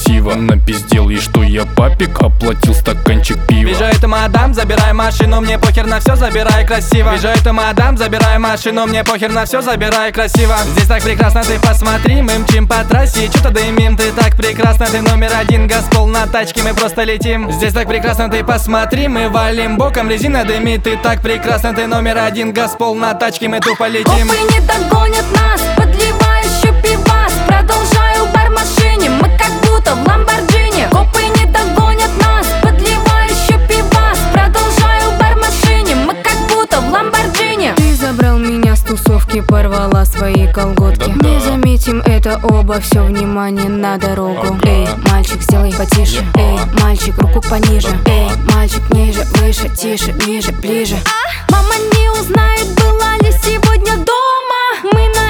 красиво. Напиздел ей, что я папик, оплатил стаканчик пива. Вижу эту мадам, забирай машину, мне похер на все, забирай красиво. Вижу эту мадам, забирай машину, мне похер на все, забирай красиво. Здесь так прекрасно, ты посмотри, мы мчим по трассе и что-то дымим. Ты так прекрасно, ты номер один, газпол на тачке, мы просто летим. Здесь так прекрасно, ты посмотри, мы валим боком, резина дымит. Ты так прекрасно, ты номер один, газпол на тачке, мы тупо летим. Копы не догонят нас, подливаю еще пивас. Продолжаю бар в машине, мы как будто в Ламборджини. Копы не догонят нас, подливаю еще пивас. Продолжаю бар в машине, мы как будто в Ламборджини. Ты забрал меня с тусовки, порвала свои колготки. Да-да. Не заметим это оба, все внимание на дорогу. Ага. Эй, мальчик, сделай потише. Эй, мальчик, руку пониже. Эй, мальчик, ниже, выше, тише, ниже, ближе. Мама не узнает, была ли сегодня дома. Мы на